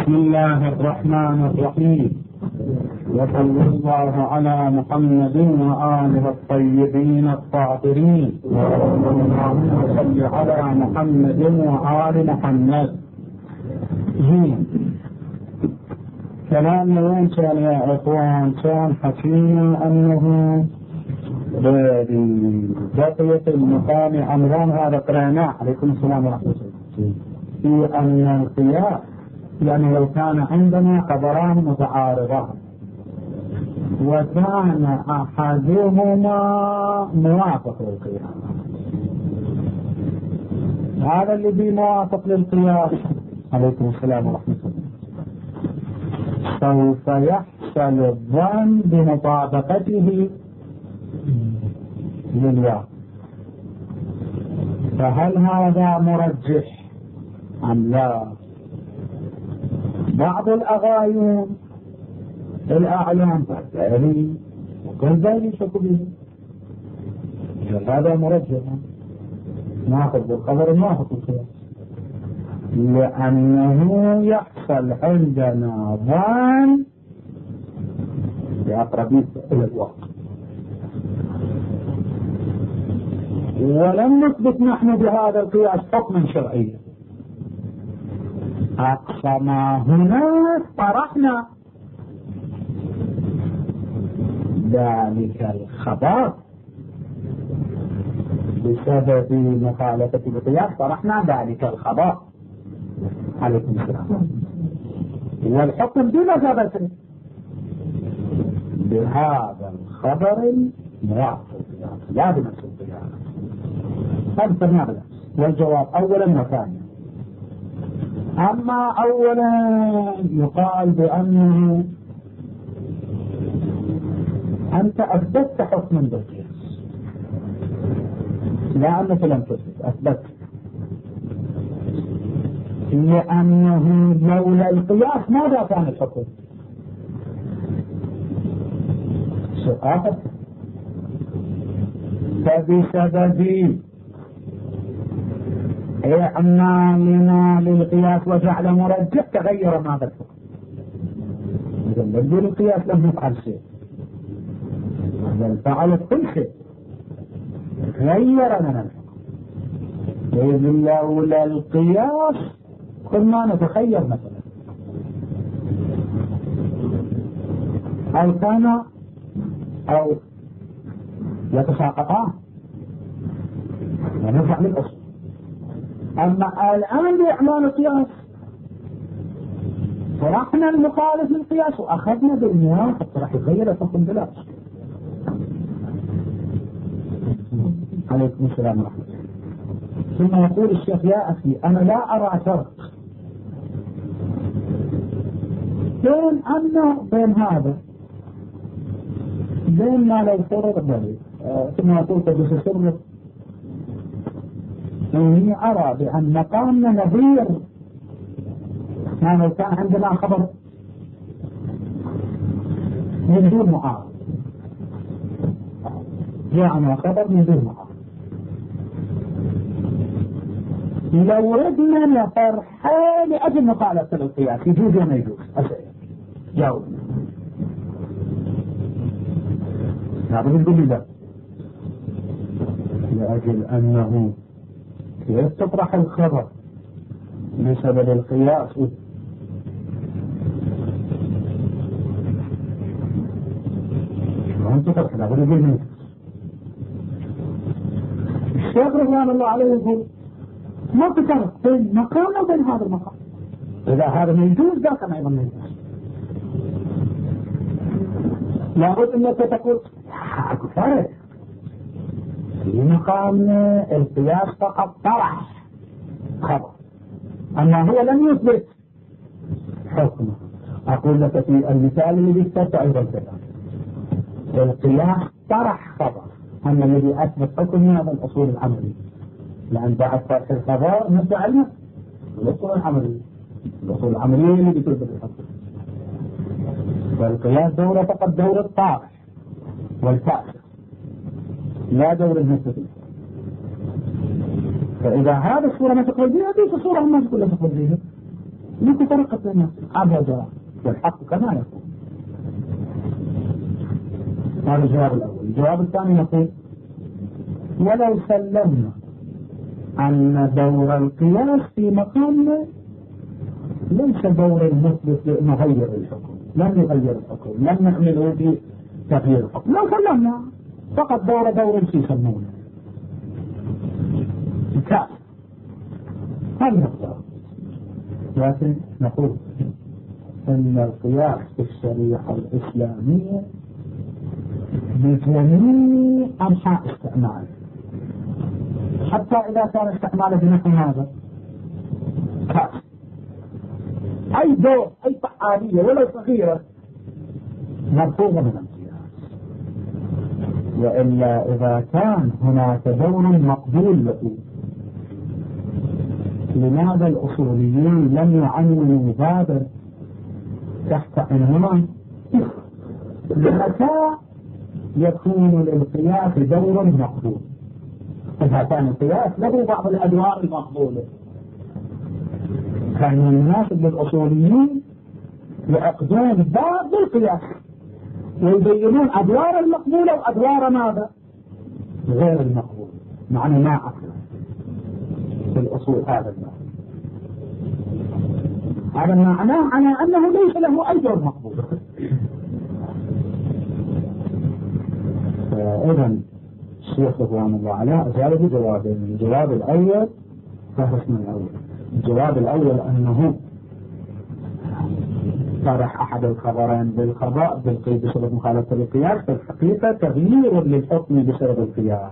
بسم الله الرحمن الرحيم، وصلى الله على محمد وآله الطيبين الطاهرين. اللهم صل على محمد وآل محمد. كلام وين كان يا اخوان؟ كان حكينا انه بقية المقام امران، هذا قرأناه عليكم السلام ورحمة الله، في ان القياس يعني لو كان عندنا خبران متعارضان وكان احدهما موافق للقياس، هذا الذي موافق للقياس عليكم السلام ورحمة الله سوف يحصل الظن بمطابقته للواقع. فهل هذا مرجح أم لا؟ بعض الأغايون الأعلام فالتالي وكل ذلك شكو به، هذا مرجح ناخذ بالخبر ناخذ بالخبر، لأنه يحصل عندنا ظن بأقربية إلى الواقع، ولم نثبت نحن بهذا القياس حكما شرعيا. أقصى ما هناك طرحنا ذلك الخبر بسبب مخالفة القياس، طرحنا ذلك الخبر عليكم السلام، والحكم بمثابة بهذا الخبر الموافق لا بنفس القياس. هذا تنابل. والجواب اولا وثانيا. اما اولا يقال بانه انت اثبتت حكما بالقياس، لا انك لم تثبت، اثبت، لانه لولا القياس ماذا كان الحكم؟ سؤال. فبسبب إعمالنا للقياس وجعل مرجح تغير ماذا الحكم. إذا بدون القياس لم نفعل شيء، بل فعلت كل شيء، غير لنا الحكم. إذ لولا القياس كنا نتخيل مثلا أو كان أو يتساقطان ونرجع للأصل. أما الآن بإعمال القياس طرحنا المخالف للقياس وأخذنا بالموافق، راح يغير الحكم بلا أصل. عليكم السلام ورحمة الله. ثم يقول الشيخ يا أخي أنا لا أرى فرق بين هذا بين ما لو فرض ذلك. ثم يقول تدرس السر إني أرى بأن مقامنا نظير ما لو كان عندنا خبر من دون معارض، يعني خبر من دون معارض، لو ردنا لفرحة لأجل مخالفة القياس يجوز ولا يجوز؟ جاوب. نعم نقول لي لا، لأجل أنه يستطرح الخبر بسبب القياس وأنت تطرح لا بد منه. الشيخ رضوان الله عليه يقول ما تفرق بين مقام وبين هذا المقام، إذا هذا ما يجوز ذاك ما أيضا ما يجوز. لابد أنك تقول أكو فرق في مقام القياس فقط طرح خبر، أما هو لم يثبت حكمه. أقول لك في المثال الذي اخترت أيضا كذا، القياس طرح خبر، أما الذي أثبت حكم هذا الأصول العملي، لأن بعد طرح الخبر نرجع لنا الأصول العملية، الأصول العملية اللي بتثبت الحكم. والقياس دورة فقط دورة الطارح والفاسد، لا دور المستفيد. فإذا هذه الصورة ما تقبل بها، هذه الصورة ما تقبل بها. لك فرق بين أبدا والحق كما يكون. هذا الجواب الأول. الجواب الثاني نقول ولو سلمنا أن دور القياس في مقامنا ليس دور المثبت لنغير الحكم، لم يغير الحكم، لم نعمله في تغيير الحكم، لو سلمنا فقط دور في يسمونه كاف. هذه نقطة. لكن نقول أن القياس في الشريعة الإسلامية بجميع أنحاء استعماله، حتى إذا كان استعماله بنحو هذا كاف، أي دور أي فعالية ولو صغيرة مرفوضة من القياس. وإلا إذا كان هناك دور مقبول له، لماذا الأصوليين لم يعنونوا بابا تحت عنوان متى يكون للقياس دور مقبول؟ إذا كان القياس له بعض الأدوار المقبولة كان من المناسب للأصوليين يعقدون باب للقياس ويبينون أدوار المقبولة وأدوار ماذا؟ غير المقبولة. معنى ما أقل في الأصول هذا المعنى، هذا معناه على أنه ليس له أي دور مقبول. فإذا الشيخ رضوان الله عليه أجاب بجوابين. الجواب الأول فهو اسم الأول. الجواب الأول أنه طرح أحد الخبرين بالقضاء بالقيد بسبب مخالفة القياس في الحقيقة تغيير للحكم بسبب القياس،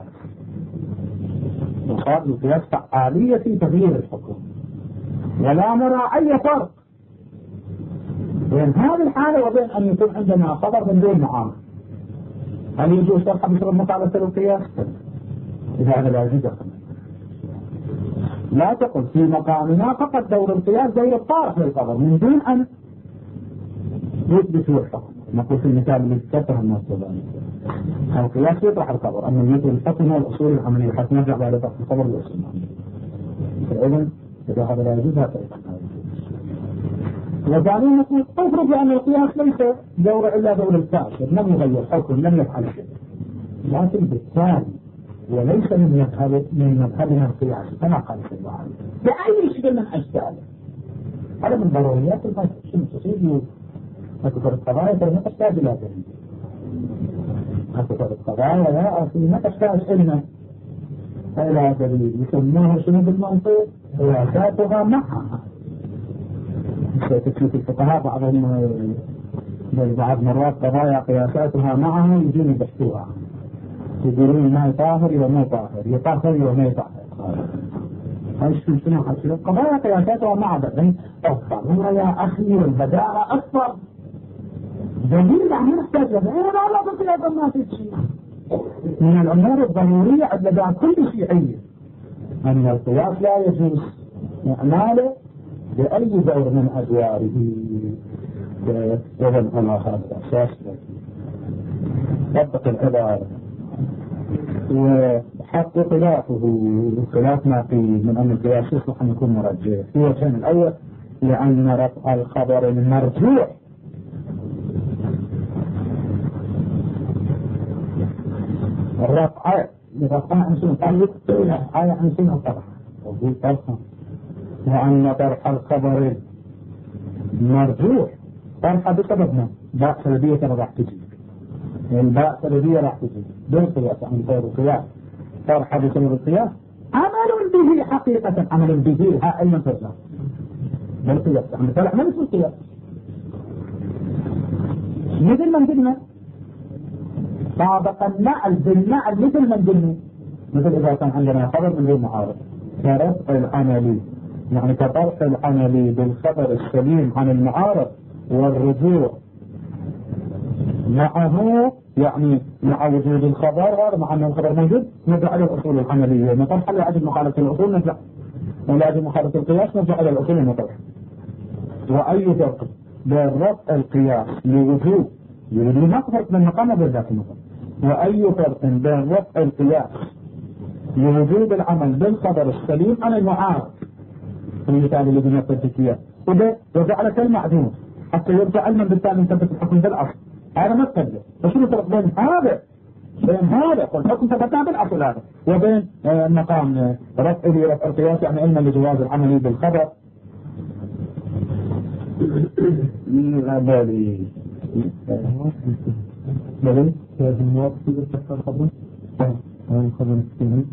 وصار القياس فعالية في تغيير الحكم، ولا نرى أي فرق بين هذه الحالة وبين أن يكون عندنا خبر من دون معارض. هل يجوز شرحه بسبب مخالفة القياس؟ إذا هذا لا يجوز. لا تقل في مقامنا فقط دور القياس دور الطارح للخبر من دون أن يثبتوا الحكم. نقول في المثال اللي ذكرته الناس القياس يطرح الخبر، أما يثبت الحكم هو الأصول العملية حتى نرجع بعد طرح الخبر للأصول العملية. فإذا إذا هذا لا يجوز هذا. وبعدين نقول افرض أن القياس ليس دور إلا دور الكافر، لم يغير حكم، لم يفعل شيء، لكن بالتالي وليس من مذهبنا القياس كما قال صلى الله عليه وسلم بأي شكل من أشكاله. هذا من ضروريات المذهب. شنو تصير أكثر القضايا ما تحتاج إلى دليل. أكثر القضايا لا أصل ما تحتاج إلى دليل. يسموها شنو بالمنطق؟ قياساتها معها. تشوف الفقهاء بعضهم بعض مرات قضايا قياساتها معها يجون يبحثوها، يقولون ما يطاهر إلى ما يطاهر، يطاهر إلى ما يطاهر. هاي شنو حكي؟ قضايا قياساتها مع بعضين. الضرورة يا أخي والبداءة أكبر دليل عن نحتاج له. لا بقيادة ما في شيء من الأمور الضرورية لدى كل شيعي أن القياس لا يجوز إعماله بأي دور من أدواره. إذن هنا هذا الأساس طبق العبارة وحق خلافه. خلاف ما فيه من أن القياس يصلح أن يكون مرجح في وجهين. الأول لأن رفع الخبر المرجوح الرفع عن سنة عن سنة طرح، وأن طرح الخبر مرجوح طرح بسببنا باء سلبية راح تجي، الباء سلبية راح تجي بالقياس عن غير القياس. طرح بسبب القياس عمل به حقيقة، عمل به ها أي من ترجع بالقياس عن طرح من اسم القياس. مثل ما قلنا سابق النعل بالنعل مثل ما قلنا، مثل إذا كان عندنا خبر من غير معارض كرفع العملي، يعني كطرح العملي بالخبر السليم عن المعارض والرجوع معه، يعني مع وجود الخبر هذا مع أن الخبر موجود نرجع على الأصول العملية. نطرح على عدم مخالفة الأصول نرجع، ولا عدم مخالفة القياس نرجع على الأصول المطرح. وأي فرق بين رفع القياس لوجود ما فرق بين مقام وبين ذات المقام، وأي فرق بين رفع القياس لوجود العمل بالخبر السليم عن المعارض. المثال الذي نقدت فيه وجعلك المعدوم حتى يرجع علما بالتالي يثبت الحكم بالأصل. هذا ما تقدر. فشنو الفرق بين هذا والحكم ثبتناه بالأصل هذا وبين مقام رفع القياس يعني علما لجواز العمل بالخبر؟ بالي الموافق يتفق الخبر الخبر السنين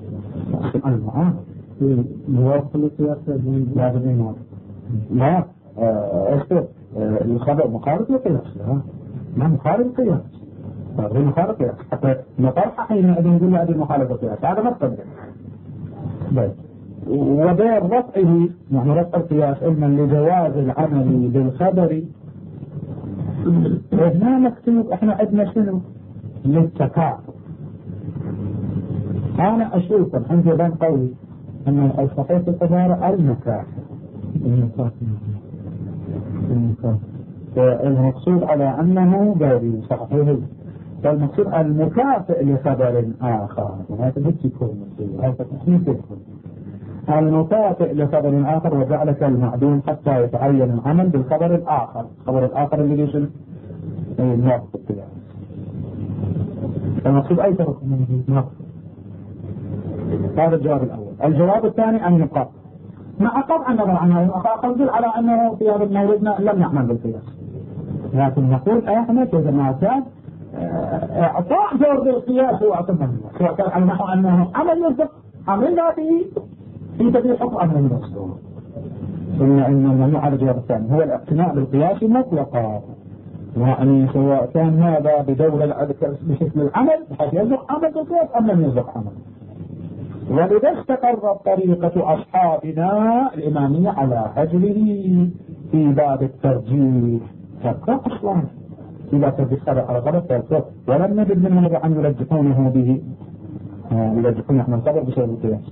موافق القياس لازم لا الخبر مخالف للقياس ما مخالف القياس غير مخالف القياس حتى نطرح حينئذ نقول هذه مخالفة القياس هذا ما تقدر. وبين رفعه يعني رفع القياس علما لجواز العمل بالخبر هنا مكتوب احنا عندنا شنو للتكافؤ. انا اشوف عندي بين قولي ان الصحيح في العبارة المقصود على انه باري صحيح فالمقصود المكافئ لخبر اخر وهذا بتكون هذا تحديد المكافئ لخبر آخر وجعلك المعدوم حتى يتعين العمل بالخبر الآخر. الخبر الآخر اللي ليش الموافق القياس. المقصود أي فرق هذا الجواب الأول. الجواب الثاني النقاط مع قطع النظر عنها أقول على أنه في هذا الموردنا لم يعمل بالقياس لكن نقول احنا كذا ما كان اعطاء دور بالقياس هو اعطنا سواء كان على نحو انه عمل يصدق عملنا في تدريب حكم أمر المصدر. إن الممنوع على الجواب الثاني هو الاقتناع بالقياس مطلقا يعني سواء كان هذا بدور بشكل العمل بحيث يصدق عمل بالقياس أم لم يصدق عمل. ولذا استقرت طريقة أصحابنا الإمامية على هجره في باب الترجيح فقط أصلا إذا ترجح على غلط فالفرق ولم نجد منهم أن يرجحونه به يرجحون احنا الخبر بسبب القياس.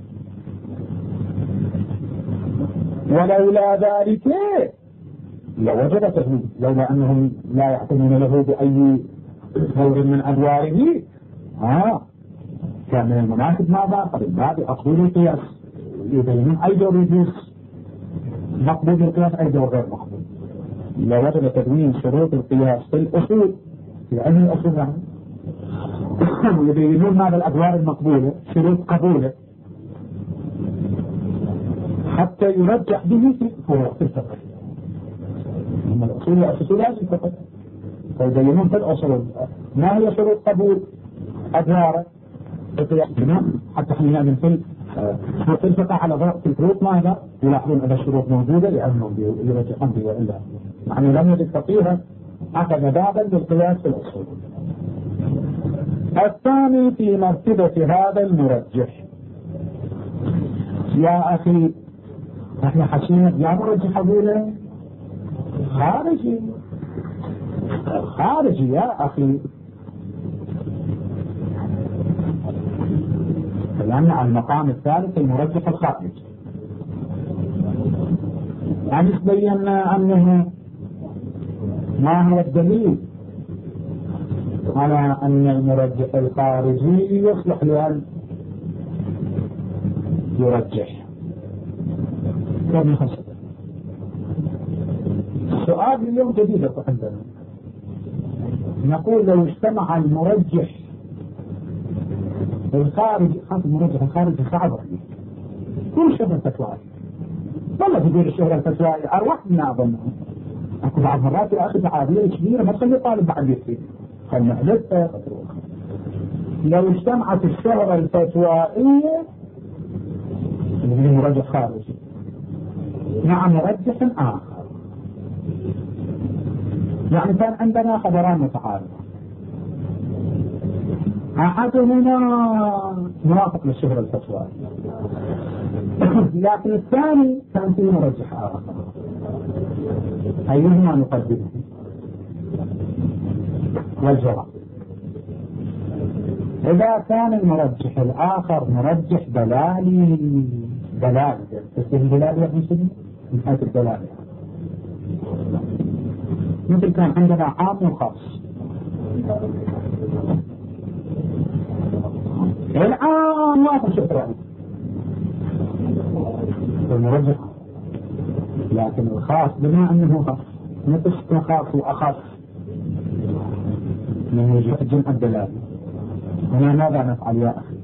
ولولا ذلك لوجد تهويل لولا أنهم لا يعتنون له بأي دور من أدواره كان من المناسب ماذا قبل بعد أقبول القياس يبينون أي دور يجوز مقبول القياس أي دور غير مقبول. لوجد تدوين شروط القياس في الأصول في علم الأصول يعني يبينون ماذا الأدوار المقبولة شروط قبوله حتى يرجح به في الفقه. أما الأصول الأساسية لازم فقه فيبينون في الأصول ما هي شروط قبول أدواره حتى حين في الفقه على ضغط الشروط ماذا يلاحظون أن الشروط موجودة لأنهم يرجحون به وإلا يعني لم يجد فقيها أخذ بابا للقياس في الأصول. الثاني في مرتبة هذا المرجح يا أخي احنا حكينا يا مرجح أقوله خارجي يا أخي لأن على المقام الثالث المرجح الخارجي يعني بينا أنه ما هو الدليل على أن المرجح الخارجي يصلح لأن يرجح كم خشب. السؤال اليوم جديد عندنا نقول لو اجتمع المرجح الخارجي المرجح الخارجي صعب كل شبه الفتوى والله تقول الشهرة الفتوى أروح من أظنه أكو بعض مرات يا أخي تعابير كبيرة ما تخلي طالب بعد يكفي خلنا نحدثها. لو اجتمعت الشهرة الفتوائية اللي هي مرجح خارجي مع مرجح آخر يعني كان عندنا خبران متعارض أحدهما موافق للشهرة الفتوائية لكن الثاني كان فيه مرجح آخر أيهما نقدمه؟ والجواب إذا كان المرجح الآخر مرجح دلالي تسمى دلالي يعني شنو؟ من حيث الدلالي مثل كان عندنا عام وخاص العام واضح شكرا المرجح لكن الخاص بما أنه خاص نقص خاص وأخص من وجهة جمع الدلالة. هنا ماذا نفعل يا أخي؟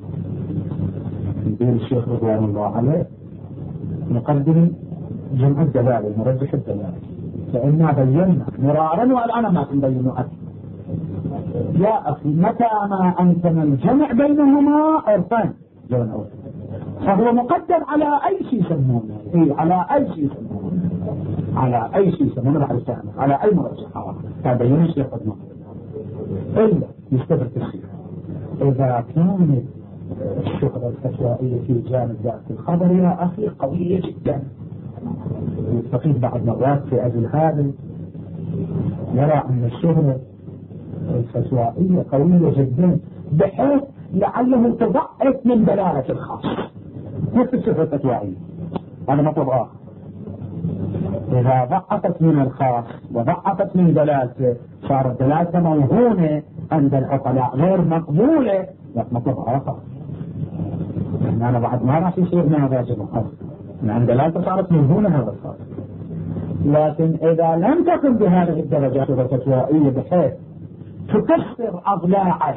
يقول الشيخ رضوان الله عليه نقدم جمع الدلالة نرجح الدلالة، فإنا بينا مرارا والآن ما تبينوا أكثر يا أخي. متى ما أمكن الجمع بينهما عرفان جمع أول، فهو مقدم على أي شيء يسمونه على أي شيء يسمونه على أي شيء يسمونه بعد الثاني على أي مرجحات تبين الشيخ رضوان إلا يستدرك الشيخ إذا كانت الشهرة الفتوائية في جانب ذات الخبر يا أخي قوية جدا. يستفيد بعض مرات في أجل هذا يرى أن الشهرة الفتوائية قوية جدا بحيث لعله تضعف من دلالة الخاص نفس الشهرة الفتوائية. هذا مطلب آخر. إذا ضعفت من الخاص وضعفت من دلالته صارت دلالته موهونة عند العقلاء غير مقبولة. مطلب آخر يعني أنا بعد ما راح يصير ماذا جمع من عند دلالته صارت موهونة هذا الخاص. لكن إذا لم تكن بهذه الدرجات الفتوائية بحيث تكسر أضلاع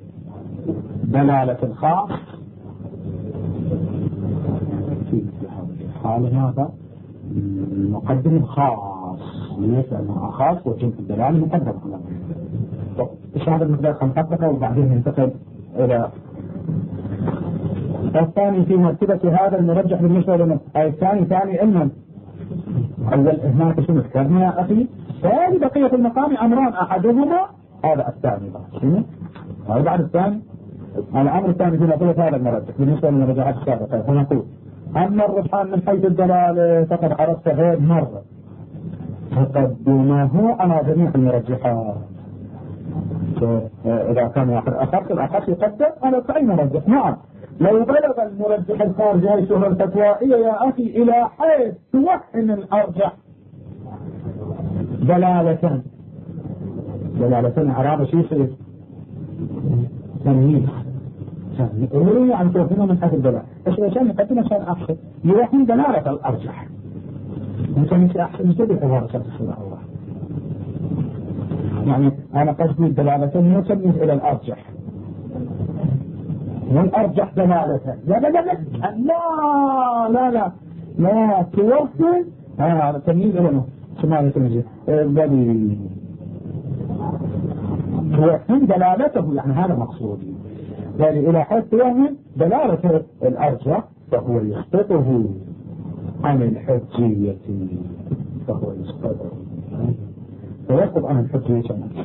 دلالة الخاص في حال هذا المقدم خاص لأنه خاص وجمع الدلالة مقدم على إيش هذا المقدار خمسة وبعدين ننتقل إلى الثاني في مرتبة هذا المرجح بالنسبة لنا. الثاني إما أول هناك شنو ذكرنا يا أخي ثاني بقية المقام أمران أحدهما هذا الثاني هذا بعد الثاني الأمر الثاني في مرتبة هذا المرجح بالنسبة للمرجحات السابقة. فنقول أما الرجحان من حيث الدلالة فقد عرفت غير مرة تقدمه على جميع المرجحات. إذا كان واحد أخف الأخف يقدم على أي مرجح. نعم لو بلغ المرجح الخارجي هاي الشهرة الفتوائية يا أخي إلى حيث توحن الأرجح دلالة عرابة شيء يصير تمييز إيه عن توحنه من حيث الدلالة. إيش عشان يقدم عشان أحسن يوحن دلالة الأرجح ممكن يصير أحسن جدا حوار شخص الله. يعني أنا قصدي الدلالة مو تمييز إلى الأرجح والأرجح دلالة لا توحن هذا تمييز إلى سماعي تمييز بل توحن دلالته يعني هذا مقصودي يعني إلى حيث توحن دلالة الأرجح فهو يسقطه عن الحجية ويسقط عن الحجية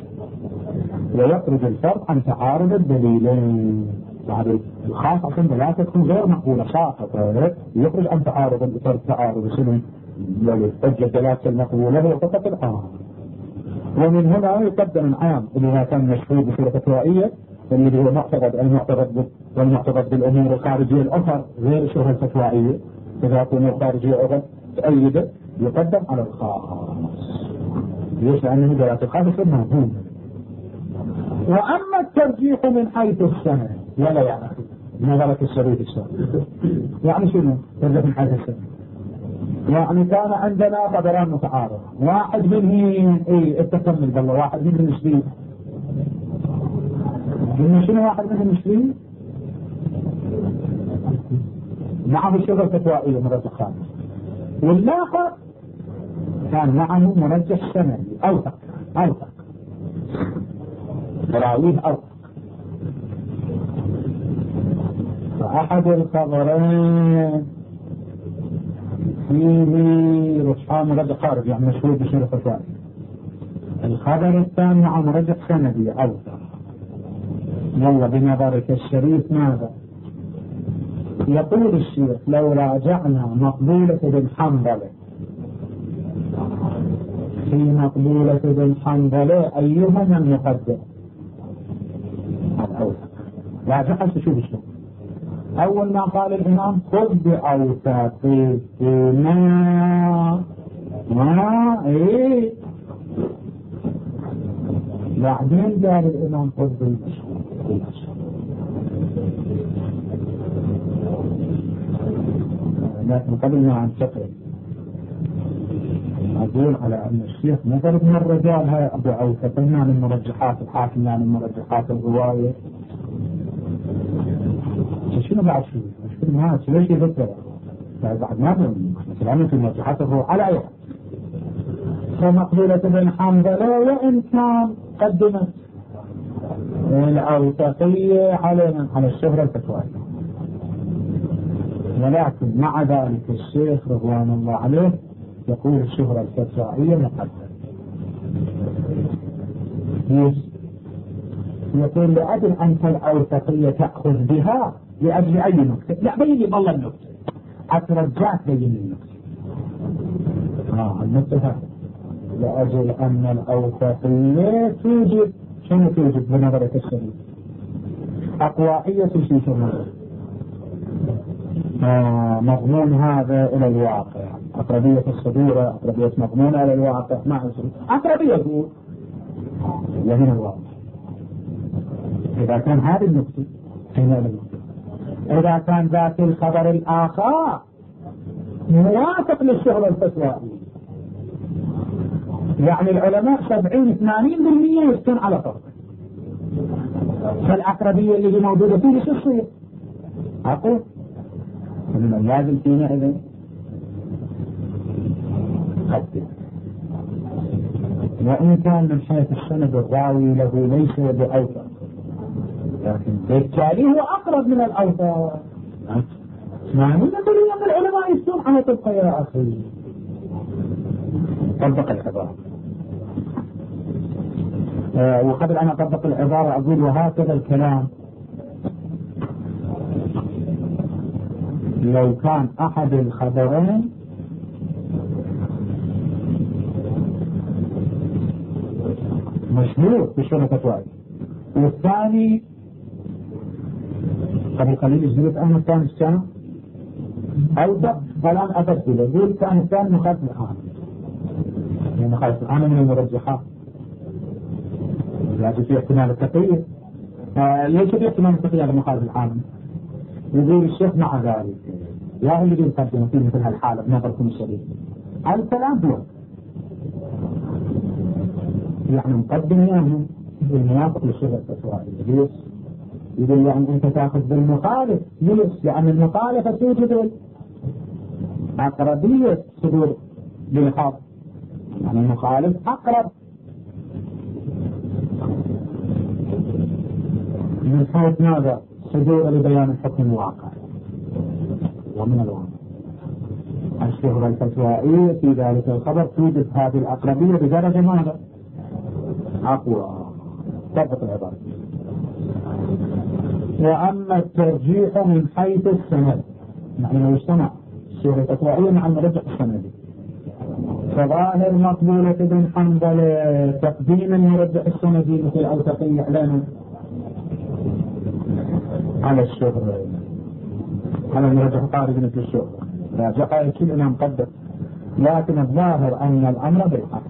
ويخرج الفرق عن تعارض الدليلين. بعد الخاص عشان دلالته تكون غير مقبولة ساقطة يخرج عن تعارض التعارض شنو الحجة دلالته المقبولة هو فقط العام. ومن هنا يقدم العام اللي كان مشهور بصورة فتوائية اللي هو المعتقد بالأمور الخارجية الأخرى غير الشهرة الفتوائية. إذا كانوا خارجية أخرى تأيده يقدم على الخاص ليش؟ لأنه دلالة الخاص يصير موجود. وأما الترجيح من حيث السنة ولا يعني نظرة الشريف السنة يعني شنو ترجيح من حيث السنة؟ يعني كان عندنا قدران متعارض واحد منهم التكمل بالله واحد منهم نسبي. قلنا شنو واحد منهم نسبي؟ معه الشغل الفتوائية مرجح خامس والآخر كان معه مرجح سنوي أوثق راويه أوثق. فأحد الخبرين فيه رجحان مرجح خارج يعني مشهور بشهر الفتوائي. الخبر الثاني مع مرجح سندي أوثق. يلا بنظرك الشريف ماذا يقول الشيخ؟ لو راجعنا مقبولة بن حنظلة في مقبولة بن حنظلة أيهما نقدم؟ راجعها تشوف شو أول ما قال الإمام خذ بأوثاقنا بعدين قال الإمام خذ بالمشهور. لكن قبل ما ننتقل أقول على أن الشيخ مفرد من الرجال هاي أبو عوفة قلنا من مرجحات الحاكم من مرجحات الرواية. شنو بعد شو؟ مشكلة ما ليش يذكر؟ بعد ما مثلا في مرجحات الرواية على أي فمقبولة بن حنظلة وإن كان قدمت الأوثقية على الشهرة الفتوائية، ولكن مع ذلك الشيخ رضوان الله عليه يقول الشهرة الفتوائية مقدمة. يقول لأجل أنت الأوثقية تأخذ بها لأجل أي نكتة؟ لا بين لي والله النكتة أترجعت بين النكتة هذا لأجل أن الأوثقية توجد شنو توجد بنظرة الشريف؟ أقوائية في شنو؟ مضمون هذا إلى الواقع، أقربية الصدورة، أقربية مضمونة إلى الواقع، ما أصل أقربية تقول وهنا الواقع. إذا كان هذه النقطة هنا النقطة. إذا كان ذات الخبر الآخر موافق للشهرة الفتوائية، يعني العلماء 70-80% يسكن على فرق، فالأقربية اللي موجودة فيه شو تصير؟ أقول من لازم فينا إذن قدم، وإن كان من حيث السند الراوي له ليس بأوثق، لكن بالتالي هو أقرب من الأوثق. ما من العلماء يسكن على طبقة يا أخي. طبق العبارة، وقبل أن أطبق العبارة أقول وهكذا الكلام لو كان أحد الخبرين مشهور بشهرة فتوائية والثاني قبل قليل اجلس أنا الثاني السنة أوثق، فالآن أبدل أقول كان الثاني مخالف الآن، يعني مخالف الآن من المرجحات، لكن في احتمال التقييد. ليش في احتمال التقييد على مخالف العام؟ يقول الشيخ مع ذلك لا هو اللي يقدم في مثل هالحالة بنظركم الشديد الكلام هو يعني مقدم يعني بالموافق للشهرة الفتوائية. ليش؟ يقول يعني أنت تأخذ بالمخالف. ليش؟ لأن المخالفة توجد أقربية صدور بالحظ، يعني المخالف أقرب من حيث ماذا؟ صدور لبيان الحكم الواقع ومن الواقع. الشهرة الفتوائية في ذلك الخبر توجد هذه الأقربية بدرجة ماذا؟ أقوى. طبق العبارة. وأما الترجيح من حيث السند، يعني لو اجتمع الشهرة الفتوائية مع المرجح السندي، فظاهر مقبولة بن حنظلة تقديم المرجح السندي مثل الأوثقية إعلانا على الشهرة، على المرجح خارج مثل الشهرة، راجعها كلنا مقدم، لكن الظاهر أن الأمر بالحق،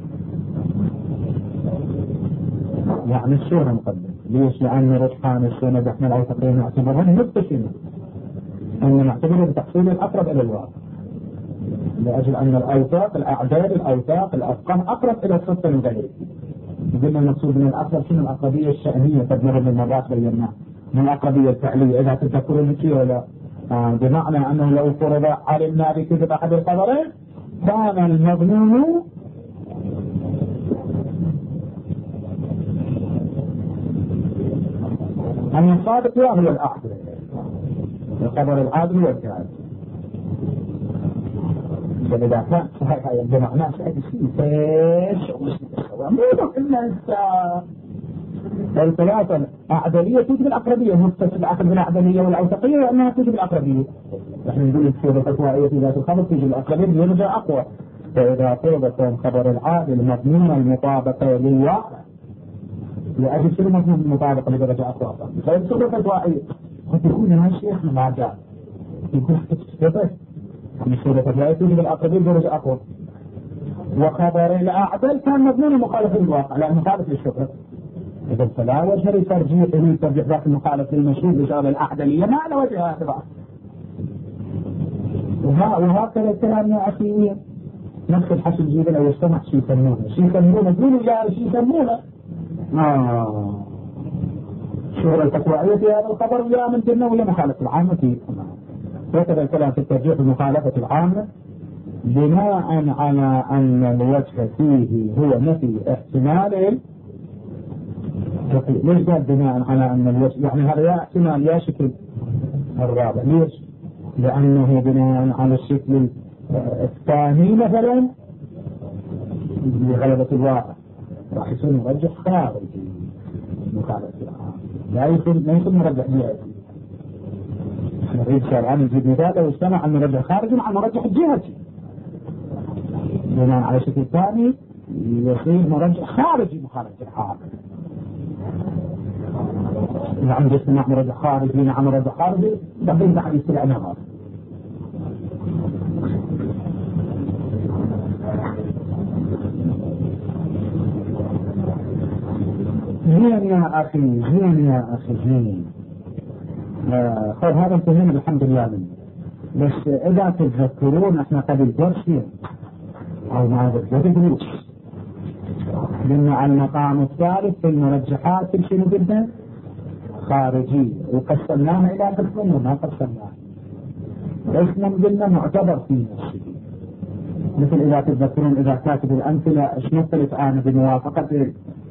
يعني الشهرة مقدم. ليش؟ لأن رجحان السند احنا الأوثقية نعتبرهن متسمة، أن نعتبره بتحصيل الأقرب إلى الواقع، لأجل أن الأوثاق الأعداد الأوثاق الأفقام أقرب إلى الصدق من غيره. قلنا المقصود من الأقرب شنو؟ الأقربية الشأنية قد مر من المرات بيناها، من الأقربية الفعلية إذا تذكرون بشيء ولا بمعنى أنه لو فرض علمنا بكذب أحد الخبرين كان المظنون أن الصادق هو الأعدل، الخبر العادل والكاذب. فإذا كان صحيح بمعنى شيء فيش ومش إلا الثلاثة الأعدلية توجب الأقربية، متصل العقل بالأعدلية والأوثقية وأنها توجب الأقربية. نحن نقول الشهرة الفتوائية في ذات الخبر توجب الأقربية يرجع أقوى. فإذا فرض الخبر العادل مضمون المطابقة للواقع، لأجل شنو مضمون المطابقة لدرجة أقوى؟ فالشهرة الفتوائية قد يكون يا شيخ ما جاء يكون تثبت الشهرة الفتوائية توجب الأقربية بدرجة أقوى، وخبر الأعدل كان مضمون مخالف للواقع لأنه مخالف للشهرة. إذا فلا وجه لترجيح ذات المخالف للمشهور بشغل الأعدلية ما على وجه اعتبار. وهكذا الكلام يا أخي نفس الحشد جيدا لو يجتمع شو يسمونه قولوا يا شو يسمونه شهرة التقوائية في هذا الخبر يا من جنة ولا مخالفة العامة فيه. وكذا الكلام في الترجيح بمخالفة العامة بناء على أن الوجه فيه هو نفي احتمال. ليش قال بناء على أن الوجه يعني هذا يا احتمال يا شكل الرابع؟ ليش؟ لأنه بناء على الشكل الثاني مثلا بغلبة الواقع راح يكون مرجح خارجي مخالفة العامة، لا يكون مرجح جهتي. نريد الآن نجيب مثال لو اجتمع أن مرجح خارجي مع مرجح جهتي بناء على شكل ثاني يصير مرجح خارجي مخالفة العامة. إذا عندي اجتماع مرجح خارجي مع مرجح خارجي دخل بعد يصير نظر. زين يا أخي زين يا أخي زين. خير هذا انتهينا الحمد لله منه. بس إذا تتذكرون احنا قبل درسين أو ما تدرس قلنا على المقام الثالث في المرجحات في شنو جدا خارجي وقسمناها إلى قسمين وما قسمناها. قسم قلنا معتبر في نفسه مثل إذا تتذكرون إذا كاتب الأمثلة ايش نختلف أنا بموافقة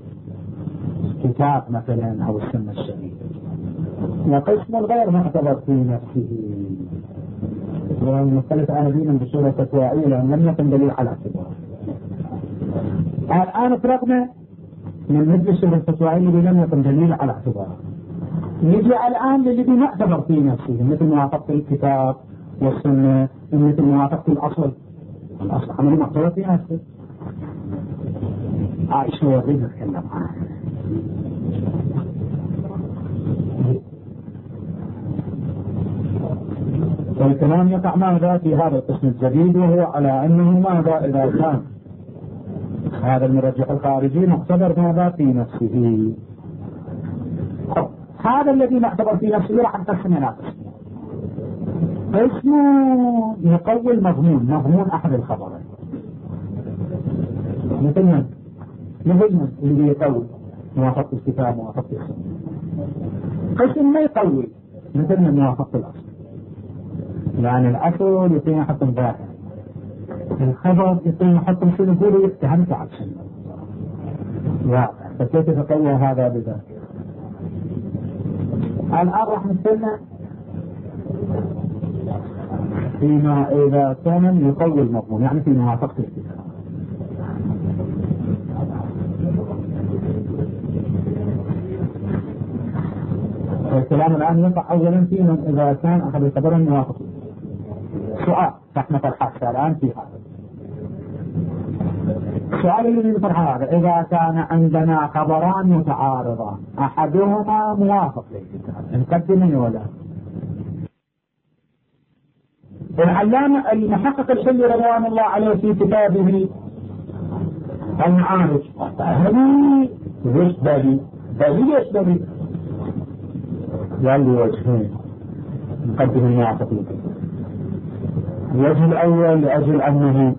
كتاب مثلا أو السنة الشريفة. وقسم غير معتبر في نفسه ومختلف أنا دينا بصورة تكوائية لأن لم يكن دليل على اعتبار. الآن فرقنا من مثل الشبه التكوائي الذي لم يكن دليل على اعتبار. نجي الآن للذي معتبر في نفسه مثل موافقة الكتاب والسنة مثل موافقة الأصل عمل معتبر في نفسه. عائشة وريد نتكلم عنه. والكلام يقع ماذا في هذا القسم الجديد وهو على أنه ماذا إذا كان هذا المرجح الخارجي معتبر ماذا في نفسه. هذا الذي معتبر في نفسه راح نقسم إلى اسمه يقوي مضمون أحد الخبرين مثل اللي يقوي موافقة الكتاب موافقة السنة. قسم ما يقوي مثل موافقة الأصل يعني الأصل يعطينا حكم ظاهر الخبر يعطينا حكم شنو يقولوا يتهمت على السنة واقع. فكيف يتقوى هذا بذلك؟ الآن راح نستنى فيما إذا كان يقوي المضمون يعني في موافقة الكتاب. الكلام الآن يقع أولا فيما إذا كان أحد الخبرين موافق. سؤال نحن فرحات الآن في هذا السؤال الذي يطرح هذا إذا كان عندنا خبران متعارضان أحدهما موافق للكتاب نقدمه ولا؟ العلامة المحقق الحلي رضوان الله عليه في كتابه المعارج هذه ليش بالي قال لي وجهين نقدم الموافق للكتاب. الوجه الأول لأجل أنه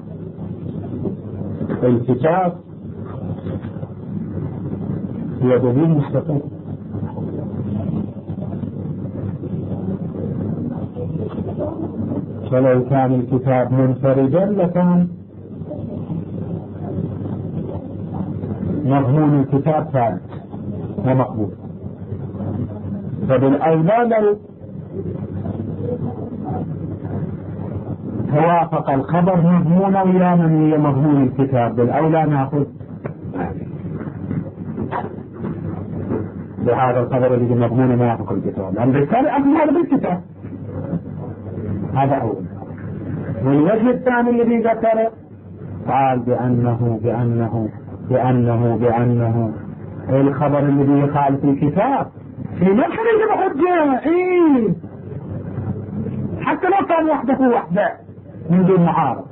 الكتاب هو دليل مستقيم فلو كان الكتاب منفردا لكان مضمون الكتاب ثابت ومقبول. فبالأولى لو توافق الخبر مضمون ويا من هي مضمون الكتاب بالأولى نأخذ بهذا الخبر الذي مضمون موافق الكتاب لأن بالتالي أمر بالكتاب. هذا أول. والوجه الثاني الذي ذكر قال بأنه الخبر الذي يخالف الكتاب في نفس الحجة حتى لو كان وحده من دون معارض.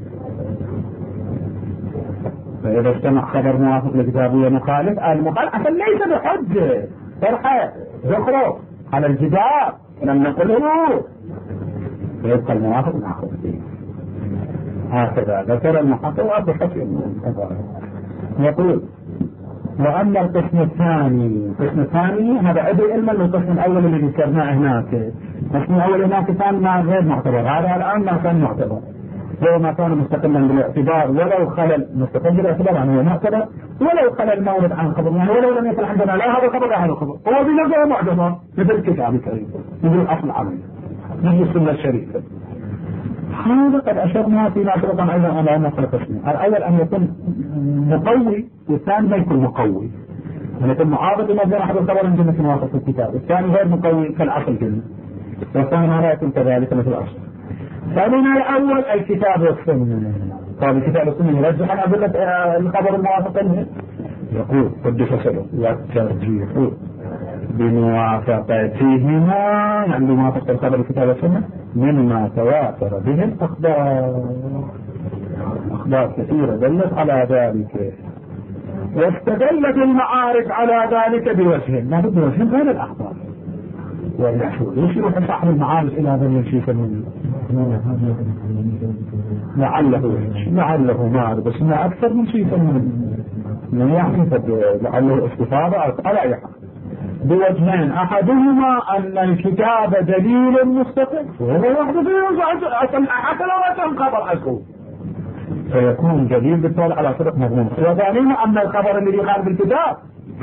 فإذا اجتمع خبر موافق للكتاب ومخالف المخالف أصلا ليس بحجة فرحة زخرف على الجدار لم نقله فيبقى الموافق نأخذ فيه. هكذا ذكر المحقق وأبو حكم يقول وأما القسم الثاني هذا عدو علما من القسم الأول اللي ذكرناه هناك. القسم الأول هناك كان ما غير معتبر، هذا الآن ما كان معتبر، هو ما كان مستقلا بالاعتبار ولو خلل مستقل بالاعتبار يعني هو معتبر ولو خلل مورد عن خبر، يعني ولو لم يكن عندنا لا هذا خبر لا هذا خبر، هو بنفسه معتبر مثل الكتاب الكريم مثل الأصل عليه مثل السنة الشريفة. هذا قد أشرنا فيما سبق أيضا على أن القسمين، الأول أن يكون مقوي والثاني ما يكون مقوي، أن يكون معارض لما جاء أحد الخبر من جنة موافق في الكتاب، الثاني غير مقوي كالأصل جنة، والثاني لا يكون كذلك مثل الأصل. فمن الأول الكتاب والسنة. طيب الكتاب والسنة يرجح عن أدلة الخبر الموافق له، يقول قدس سره والترجيح بموافقتهما يعني بموافقة الخبر الكتاب والسنة مما تواتر به الأخبار، أخبار كثيرة دلت على ذلك، واستدلت المعارف على ذلك بوجه، ما بوجه غير الأخبار. ليش يروح صاحب المعارف إلى هذا الشيء من لعله ما بس إنه أكثر من شيء من يعني لعله استفادة على أي حال بوجهين، أحدهما أن الكتاب دليل مستقل وهو وحده حتى لو أتم خبر أكون فيكون دليل بالتالي على صدق مضمون، وثانيهما أن الخبر الذي خارج الكتاب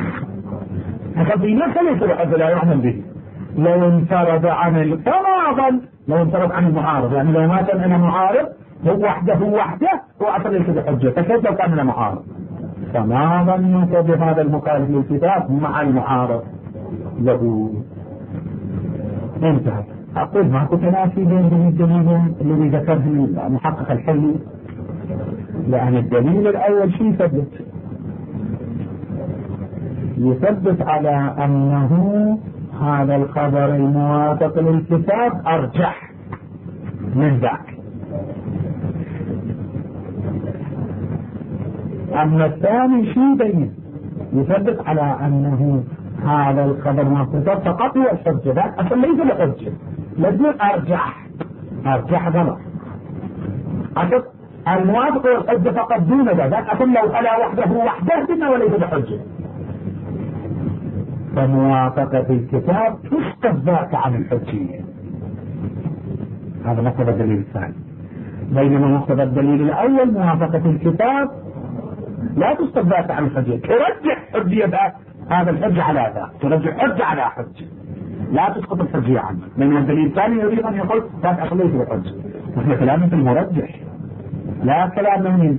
فقد ليس بحد لا يعمل به لو انفرد عن الفرض لو انفرد عن المعارض، يعني لو ما كان أنا معارض هو وحده هو أصلا ليس بحجة، فكيف لو كان أنا معارض؟ فما ظنك بهذا المخالف للكتاب مع المعارض له؟ انتهى. أقول معكم تنافي بين الدليل الذي ذكره المحقق الحلي، لأن الدليل الأول شيء يثبت على أنه هذا الخبر الموافق للكتاب أرجح من ذاك. أما الثاني شيء بين يثبت على أنه هذا الخبر الموافق للكتاب فقط هو الحجة، ذاك أصلا ليس بحجة، لازم أرجح غلط. أصلا الموافق والحجة فقط دون ذاك أصلا لو ألا وحده بنا وليس بحجة. فموافقة الكتاب تسقط ذاك عن الحجية، هذا مقتضى الدليل الثاني، بينما مقتضى الدليل الأول موافقة الكتاب لا تسقط ذاك عن الحجية، ترجح حجية هذا الحجة على ذاك، ترجح حجة على حجة، لا تسقط الحجية عنه، بينما الدليل الثاني يريد أن يقول ذاك أصلا ليس بحجة. نحن كلامنا في المرجح لا كلامنا من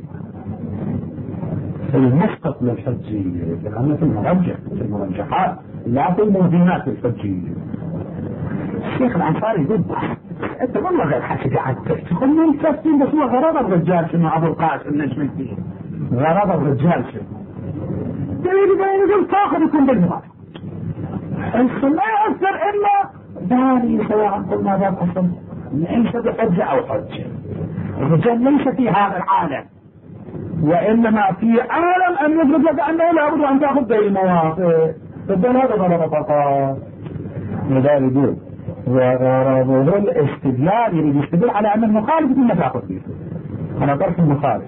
المسقط للحجية، كلامنا في المرجح في المرجحات لا في الموزنات الحجية. الشيخ الأنصاري يقول انت والله غير حكي عنك تقول لي التفسير بس هو غرض الرجال شنو ابو القاسم النجم الدين غرض الرجال شنو يقول تاخذ يكون بالمراد ما يأثر الا داري سواء قلنا ذات اصلا ليس بحجة او حجة. الرجال ليس في هذا العالم، وانما في عالم ان يجب لك انه لابد ان تاخذ بالمواقف، فالدين هذا غرض فقط. لذلك يقول وغرضه الاستدلال، يريد يستدل على ان المخالف مما تاخذ فيه على طرف المخالف،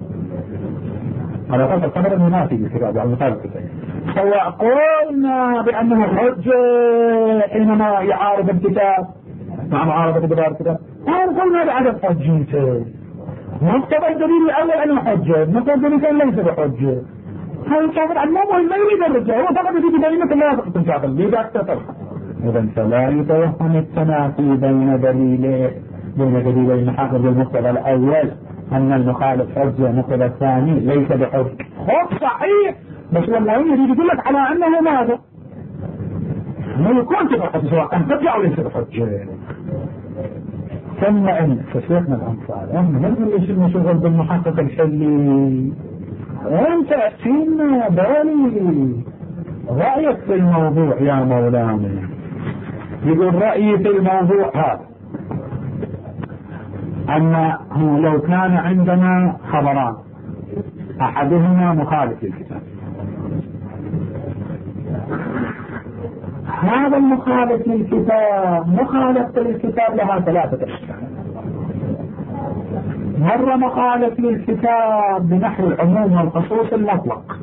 على طرف الخبر المنافي للكتاب على المخالف، سواء قلنا بانه حجة حينما يعارض الكتاب مع معارضة بدار الكتاب، او قلنا بعدم حجته. مقتضى الدليل الاول انه حجة، مقتضى الدليل كان ليس بحجة. هذا الكافر عن ما يريد الرجاء، هو فقط يريد بينك لا يفقد الكافر لذا اكتفر. إذن فلا يتوهم التنافي بين دليلين المحقق بالمقتضى الأول أن المخالف حجة، مقتضى الثاني ليس بحجة. خب صحيح، بس والله يريد يقول لك على أنه ماذا؟ ما يكون بحجة سواء كان حجة أو ليس بحجة. ثم أن فشيخنا الأنصار هم ليش المشغل بالمحقق الحلي؟ أنت أتينا بالي رأيك في الموضوع يا مولانا. يقول رأيي في الموضوع هذا أنه لو كان عندنا خبران أحدهما مخالف للكتاب، هذا المخالف للكتاب مخالف للكتاب لها ثلاثة أشكال. مرة مخالف للكتاب بنحو العموم والخصوص المطلق،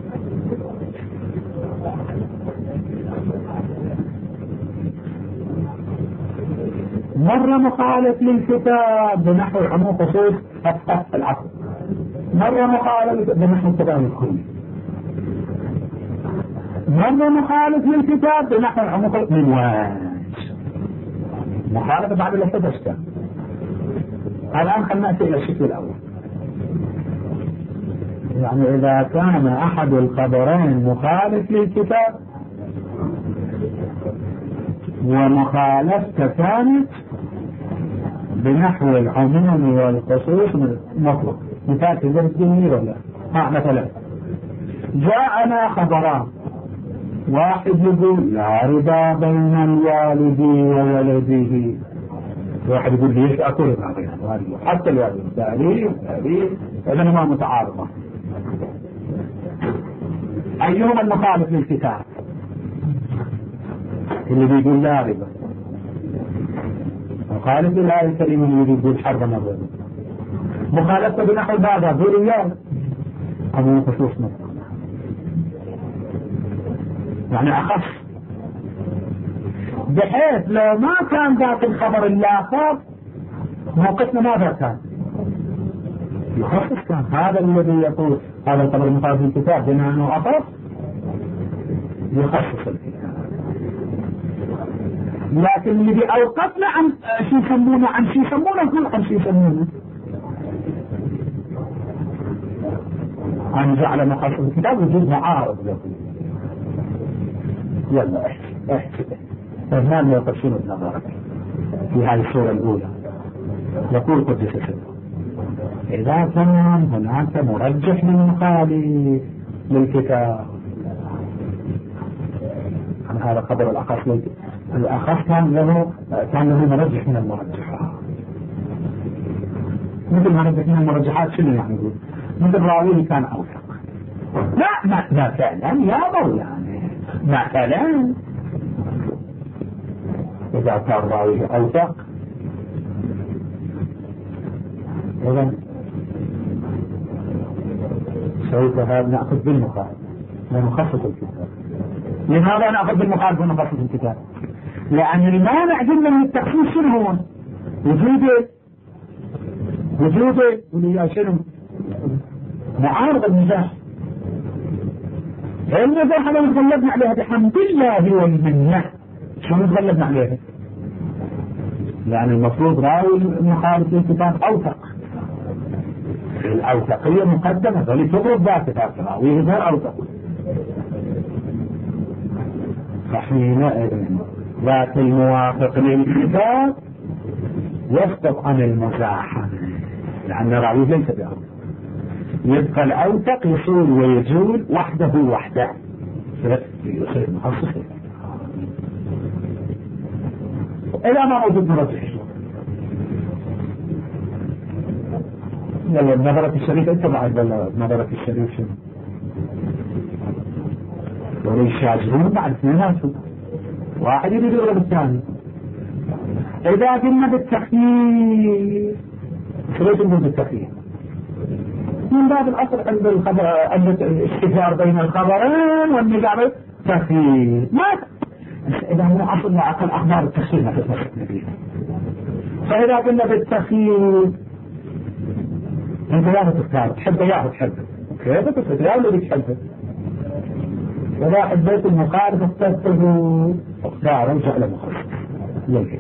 مرة مخالف للكتاب بنحو العموم خصوص العقل، مرة مخالف بنحو التباين الكلي، مرة مخالف للكتاب بنحو العموم من وين مخالفة بعد الأسئلة. الآن خلنا نأتي إلى الشكل الأول. يعني إذا كان أحد الخبرين مخالف للكتاب ومخالفة كانت بنحو العموم والخصوص مطلق، مثال في ذلك الدنيا ولا مثلا جاءنا خبران، واحد يقول لا ربا بين الوالد وولده، واحد يقول ليش أكل ربا حتى الوالد تاريخ إذا ما متعارضة. أيهما المخالف للكتاب؟ اللي بيقول لا ربا، مخالف للآية الكريمة اللي يقول حرم الربا، مخالفة بنحو هذا ذو ريال أو خصوص مطلق، يعني أخف، بحيث لو ما كان ذات الخبر الآخر موقفنا ماذا كان؟ يخصص. كان هذا الذي يقول هذا الخبر المخالف للكتاب بما أنه أخف يخصص الكتاب. لكن اللي أوقفنا عن شو يسمونه عن شو يسمونه كل عن شو يسمونه عن جعل مخصص الكتاب وجود معارض له. يلا احكي فهمان يقصون النظر في هذه الصورة الأولى. يقول قدس سره إذا كان هناك مرجح من مخالف للكتاب، عن هذا قبل الأخص كان له مرجح من المرجحات، مثل مرجح من المرجحات شنو يعني يقول؟ مثل راويه كان أوثق، لا فعلا يا ضو يعني مثلا إذا كان راويه أوثق إذا سوف نأخذ بالمخالف ونخصص الكتاب. لماذا نأخذ بالمخالف ونخصص الكتاب؟ لأن المانع جدا من التخصيص شنو هو؟ وجوده ولي شنو؟ معارض المزاح. المزاح لو تغلبنا عليها بحمد الله والمنة، شو نتغلبنا عليها؟ يعني المفروض راوي المخالف للكتاب أوثق، الأوثقية مقدمة فلتضرب ذاتها راويه غير أوثق، فحينئذ ذات الموافق للكتاب يسقط عن المزاحمة، لأن راويه ليس بأوثق، يبقى الأوثق يصول ويجول وحده يصير مخصص. إلى ما موجود مرجح يلا النظرة الشريف انت بعد النظرة الشريف شنو ويشاجرون بعد اثنيناتهم، واحد يريد يضرب الثاني. إذا قلنا بالتخيير ليش نقول بالتخيير؟ من باب الأصل عند الخبر عند الاشتهار بين الخبرين والنزاع تخيير ما إذا هو أصل وعقل أخبار التخيير ما تتمسك نبيها. فإذا قلنا بالتخيير انت لا تختار تحبه ياخذ حبه كيف تختار اللي بتحبه. إذا حبيت المخالف اختار رجع له مخالف يمكن.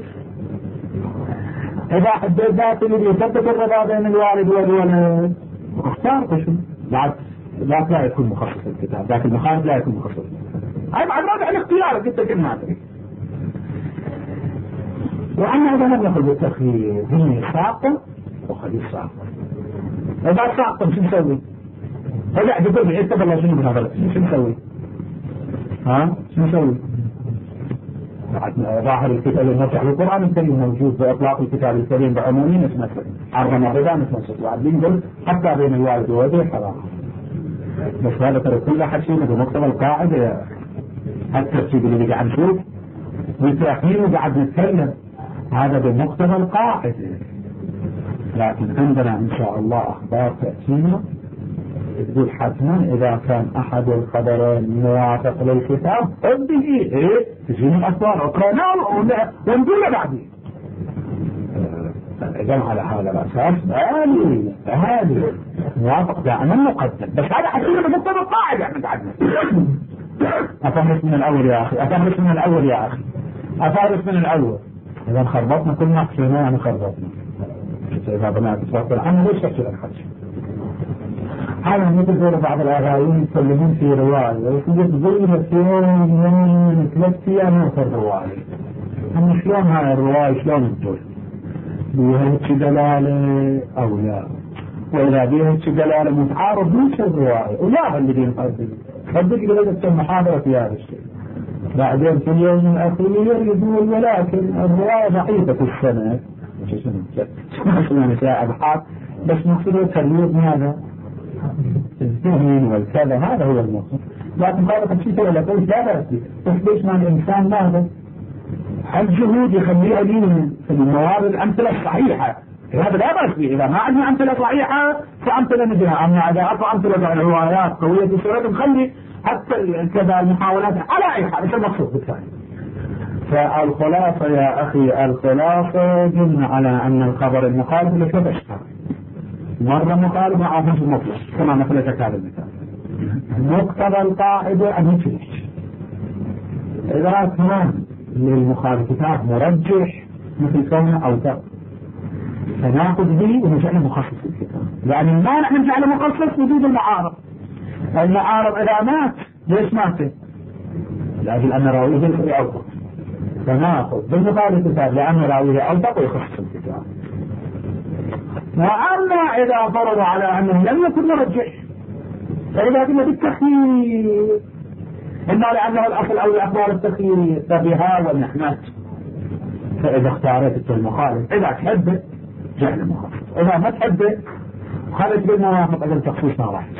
إذا حبيت ذات اللي يثبت الرضا بين الوالد والولد اختار قشم بعد ذاك لا يكون مخصص الكتاب، ذاك المخالف لا يكون مخصص. هاي بعد راجع الاختيار قلت لك ما ادري. وأما إذا لم يقل بالتخيير هني ساقط وخليه ساقط. إذا ساقط شو نسوي؟ رجع تقول لي انت بالله شنو من هذا شو نسوي؟ شو نسوي؟ ظاهر الكتاب المرجع للقرآن الكريم موجود بإطلاق الكتاب الكريم بعمومين مثل حرم الربا مثل وعدين قل حتى بين الوالد وولده حرام. بس هذا ترى كل أحد شيء بمقتضى القاعدة يا الترتيب اللي قاعد نشوف والتأخير قاعد نتكلم هذا بمقتضى القاعدة. لكن عندنا إن شاء الله أخبار تأتينا تقول حتما إذا كان أحد الخبرين موافق للكتاب به تجيني أخبار أخرى ونقول بعدين. إذا على هذا الأساس هذه موافق دائما مقدم، بس هذا حسينا بقصة القاعدة يعني بعدنا. أفهمت من الأول يا أخي، أفهمت من الأول يا أخي، أفهمت من الأول. إذا خربطنا كل نقصنا يعني خربطنا. إذا بنات تفضل عنه ليش تفسير الحج. هذا مثل بعض الآغايين يتكلمون في رواية ويقول زينا في يوم 3 أيام في الرواية. أما شلون هاي الرواية شلون تقول؟ بيها هيك دلالة أو لا؟ وإذا بيها هيك دلالة متعارض ليش الرواية؟ ولا اللي بينقذ صدق لي بدأت المحاضرة في هذا الشيء. بعدين في اليوم الأخير يقول ولكن الرواية ضعيفة السنة. شنو نساء أبحاث بس نقصده تغيير ماذا؟ الذهن والكذا هذا هو المقصود. لكن هذا تفسير ولا قلت لا بأس ليش ما الإنسان ماذا؟ الجهود يخليه أليم في الموارد الأمثلة الصحيحة. هذا لا بأس به. إذا ما عندنا أمثلة صحيحة فأمثلة نجها. أما إذا أعطى أمثلة عن روايات قوية بسرعة نخلي حتى كذا المحاولات على أي حال. إيش المقصود بالثاني؟ فالخلاصة يا أخي الخلاصة جبنا على أن الخبر المخالف لكذا اشتغل مرة مخالف مع نفس المطلق كما مثلتك هذا المثال. مقتضى القاعدة أن يجرح إذا كان للمخالف كتاب مرجح مثل كونه أو كذا فناخذ به ونجعله مخصص في الكتاب. يعني ما نحن نجعله مخصص وجود المعارض. المعارض إذا مات ليش مات؟ لأجل أن راويه في أوقات فناخذ بالمخالف كتاب لأن راويه أوقات ويخصص الكتاب. وأما إذا فرض على أنه لم يكن مرجح فإذا كنا بالتخيير إما لأنه الأصل أو الأخبار التخيير فبها ونحمات. فإذا اختارت المخالف إذا تحب جعل المخالف، إذا ما تحب خلت بالموافق إذا التخصيص ما راح.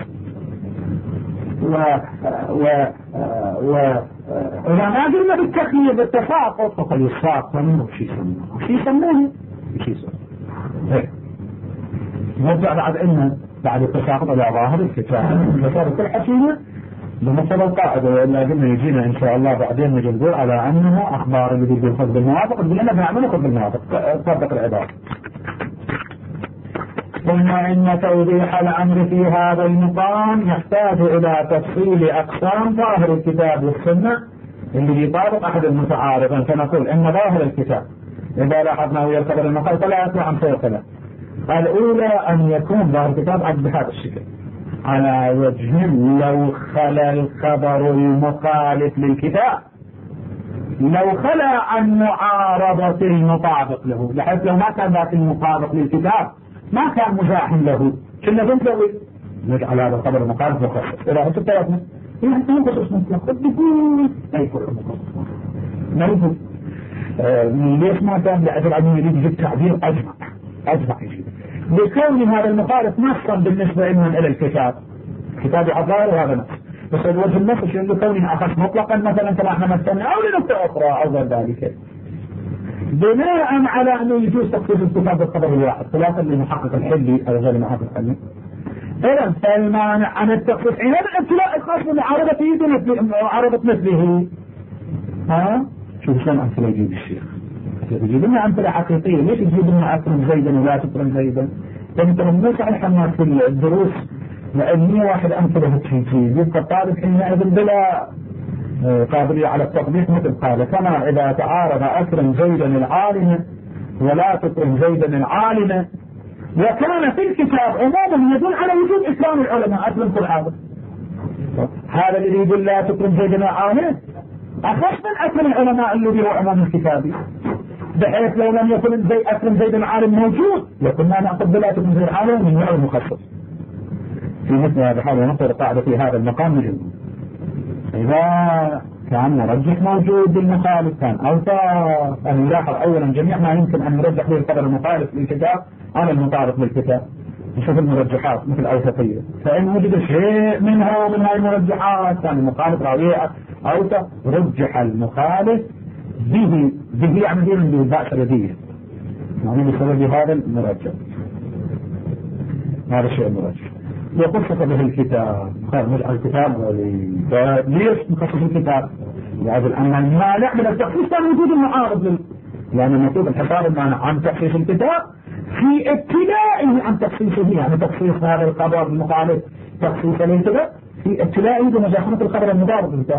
وإذا ما قلنا بالتخيير بالتساقط فقد يساق منه شيء يسمونه نرجع بعد إن بعد التساقط إلى ظاهر الكتاب فصارت الحكيمة بمثل القاعدة. وإلا قلنا يجينا إن شاء الله بعدين نجي نقول على أنه أخبار اللي بيجي الخط بالموافق نقول لنا بنعمله خط بالموافق طبق العبارة. ثم إن توضيح الأمر في هذا المقام يحتاج إلى تفصيل أقسام ظاهر الكتاب والسنة اللي يطابق أحد المتعارضين. فنقول إن ظاهر الكتاب إذا لاحظنا ويرتبط المقال فلا يطلع عن فوق ثلاث. الأولى أن يكون ظاهر الكتاب بهذا الشكل على وجه لو خلا الخبر المخالف للكتاب لو خلا عن معارضة المطابق له، بحيث لو ما كان ذاك المطابق للكتاب ما كان مزاحم له كنا بنسوي نجعل هذا الخبر المخالف مخصص. إذا أنت بتعرفنا يحتاج خصوص مطلق بدون أي كل مخصص ما يجب ليش ما كان لأجل أن يريد التعبير أجمع يجيب لكون هذا المخالف نصا بالنسبة إلى الكتاب كتاب عطار وهذا نص. بس الوجه النص شنو كونه أخذ مطلقا مثلا كما احنا مثلنا أو لنقطة أخرى أو غير ذلك بناء على أنه يجوز تخصيص الكتاب بالخبر الواحد خلافا لمحقق الحلي أو غير محقق الحلي. إذا فالمانع عن التخصيص حين الابتلاء الخاص بمعارضة مثله شوف شلون أمثلة يجيب الشيخ يجيب لنا أمثلة حقيقية. ليش يجيب لنا أكرم زيدا ولا تكرم زيدا؟ لأن ترى مو صحيح أنها في الدروس لأن واحد أمثلة تجيب يبقى الطالب حينئذ بلا قابلية على التطبيق مثل قال كما إذا تعارض أكرم زيدا العالم ولا تكرم زيدا العالم وكان في الكتاب عموما يدل على وجود إكرام العلماء أكرم كل عالم. هذا الذي يقول لا تكرم زيدا العالم أخص من أكرم العلماء الذي هو عموم الكتابي بحيث لو لم يكن أكرم زيدا العالم موجود لكنا نأخذ بلا تكرم زيدا العالم من نوع المخصص. في مثل هذا الحال ونقل القاعدة في هذا المقام نجد إذا كان مرجح موجود للمخالف كان أوثق أن يلاحظ أولا جميع ما يمكن أن نرجح به القدر المخالف للكتاب على المطابق للكتاب نشوف المرجحات مثل الأوثقية. فإن وجد شيء منها من هذه المرجحات كان المخالف راوية أوثق رجح المخالف به يعني بالباء سردية يعني بسبب هذا المرجح. هذا شيء مرجح. وقصة به الكتاب خير نجعل الكتاب ليش نخصص الكتاب؟ لأجل أن المانع من التخصيص كان وجود المعارض يعني المفروض الحصار المانع عن تخصيص الكتاب في ابتلائه عن تخصيصه، يعني تخصيص هذا الخبر المخالف تخصيص الانتباه في ابتلائه بمزاحمة الخبر المضارب بالكتاب.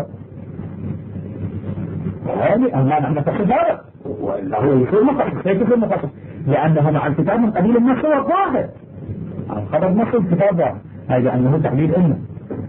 هذه المانع من التخصيص هذا وإلا هو يصير مخصص كيف يصير مخصص؟ لأنه مع الكتاب من قبيل النص والظاهر الخبر نص الكتاب ظاهر هذا أنه تعبير إنه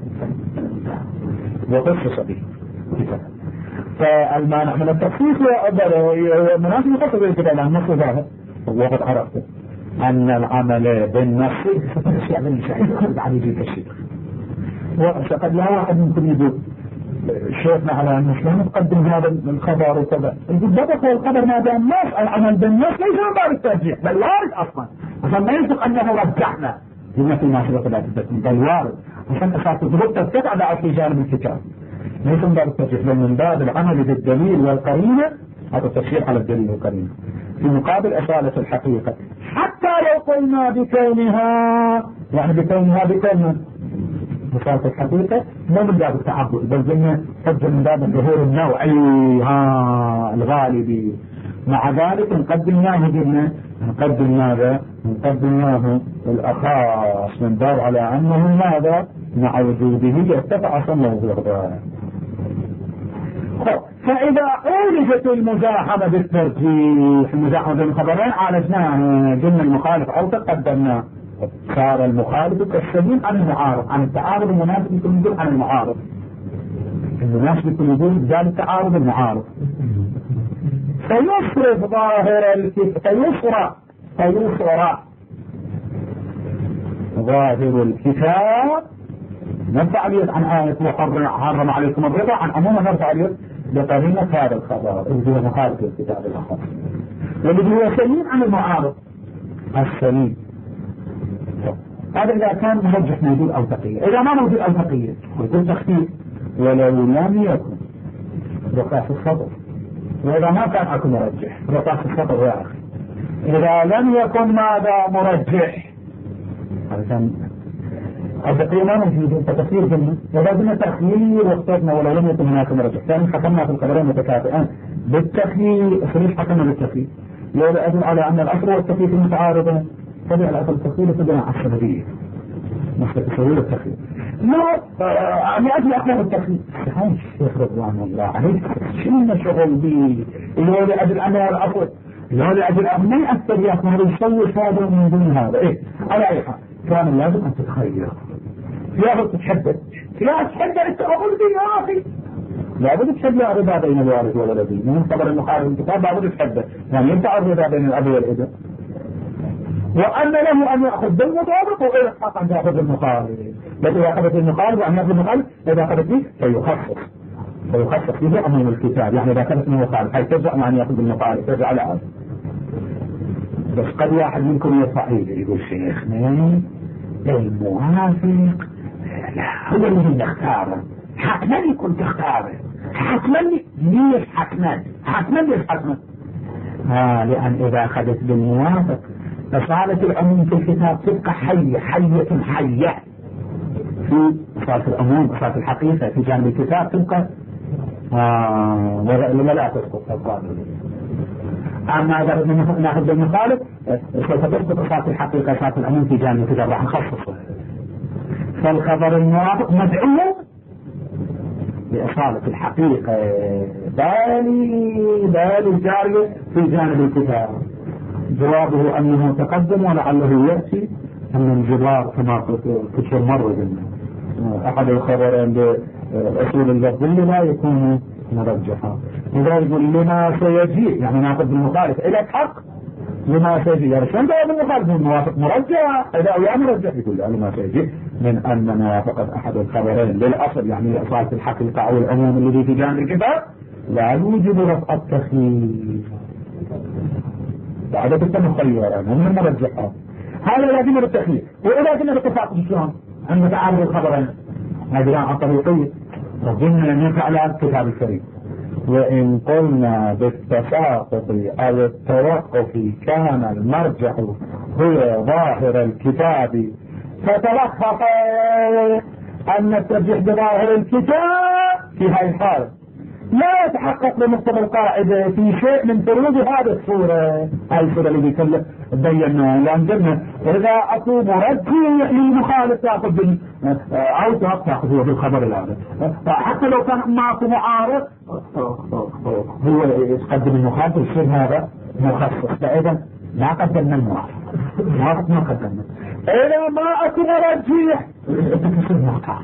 وقصص به كتاب. فالمانع من التخصيص ومناسب يخصص بالكتاب لأن النص ظاهر. وقد عرفت أن العمل بالنص الأشياء بالمشاهد بعد يجيب الشيء. وقد لا واحد ممكن يقول شيخنا على أن لا نقدم هذا الخبر وكذا. يقول بدأ الخبر ما دام النص العمل بالنص ليس من باب الترجيح بل وارد أصلا عشان ما يصدق أنه رجحنا لما في ناشرة لا تبتم بل وارد عشان أساس الضبط تتبع في جانب الكتاب ليس من باب الترجيح بل من باب العمل بالدليل والقرينة. هذا التشريع على الدليل والقرينة في مقابل أصالة الحقيقة حتى لو قلنا بكونها يعني بكونها أصالة الحقيقة مو من باب التعبد بل قلنا حجة من باب الظهور النوعي الغالبي. مع ذلك نقدم ماذا نقدمناه الأخاص من باب على أنه ماذا مع وجوده يرتفع صنعه الغضاء. فإذا أولجت المزاحمة بالترجيح المزاحمة بين الخبرين عالجناه قلنا المخالف أو تقدمنا صار المخالف كالسليم عن المعارض عن التعارض المناسب يكون يقول عن المعارض المناسب يكون يقول ذلك التعارض المعارض. فيصرف ظاهر الكتاب فيصرف ظاهر الكتاب نرفع اليد عن آية وحرم عليكم الربا عن عموما نرفع اليد بقرينة هذا الخبر اللي هو مخالف الكتاب الآخر والذي هو سليم عن المعارض السليم. هذا إذا كان مرجح موجود أو تقية. إذا ما موجود أو تقية يكون تخفيف ولو لم يكن رقاص الصدر. وإذا ما كان أكو مرجح رقاص الصدر يا أخي إذا لم يكن ماذا مرجح علشان التقية ما موجود تكثير جميع وإذا قلنا تخيير واخترنا ولو لم يكن هناك مرجح ثاني حكمنا في القدرين متكافئان بالتخيير خليش حكمنا بالتخيير لو أدل على أن الأصل والتخيير المتعارضين تبع الأصل التخيير تبع على السببية مثل تسوير التخيير لأجل أخلاق التخيير هاي الشيخ رضوان الله عليك شنو شغل بي اللي هو لأجل أنه الأصل اللي هو لأجل أن ما يأثر يا أخي هذا يسوي هذا من دون هذا إيه على أي حال كان لازم أن تتخير يا أخي تتحدث لا تتحدث أنت أقول بي يا أخي لابد تحدث الرضا بين الوارث والولد من خبر المخالف الكتاب لابد تحدث يعني ينفع الرضا بين الأب والابن وأن له أن يأخذ بالمطابق وإذا حق أن يأخذ بالمخالف لكن إذا أخذت المخالف وأن يأخذ المخالف إذا أخذت به فيخصص به أمام الكتاب يعني إذا أخذت من المخالف هل ترجع مع أن يأخذ بالمخالف ترجع على هذا. بس قد واحد منكم يرفع يقول شيخنا الموافق لا هو اللي يختاره حتما يكون تختاره حتما ليش حتما لأن إذا أخذت بالموافق فصالة العموم في الكتاب تبقى حية في صالة العموم صالة الحقيقة في جانب الكتاب تبقى لما لا تسقط القابل. أما إذا نأخذ بالمخالف سوف تسقط صالة الحقيقة صالة العموم في جانب الكتاب راح نخصصه. فالخبر الموافق مدعو بإصالة الحقيقة بالي الجارية في جانب الكتاب. جوابه أنه تقدم ولعله يأتي أن الجبار كما قلت مرة أحد الخبرين بأصول اللفظ لا يكون مرجحا. إذا يقول لما سيجي يعني ناخذ بالمخالف إلى الحق لما سيجي يعني شلون جواب المخالف الموافق مرجح إذا أو يعني مرجح يقول لما سيجي من أن موافقة أحد الخبرين للأصل يعني إصالة الحقيقة أو العموم الذي في جانب الكتاب لا يوجب رفع التخيير بعد كده مخيرا من مرجحات هذا لازم بالتخيير. وإذا كنا بالتفاقد شلون عن متعارض الخبرين هذه عن طريقية وقلنا أن ينفع على الكتاب الكريم. وإن قلنا بالتساقط أو التوقف كان المرجح هو ظاهر الكتاب فتلخص أن الترجيح بظاهر الكتاب في هذه الحالة لا يتحقق بمقتضى القاعدة في شيء من فروض هذه الصورة. هذه الصورة اللي كنا بيناها لأن قلنا إذا أكو مرجح للمخالف تأخذ أو تأخذ هو بالخبر الآن حتى لو كان ماكو معارض هو يقدم المخالف يصير هذا مخصص. فإذا ما قدمنا الموافق ما قدمنا. إذا ما أكو مرجح تصير مختار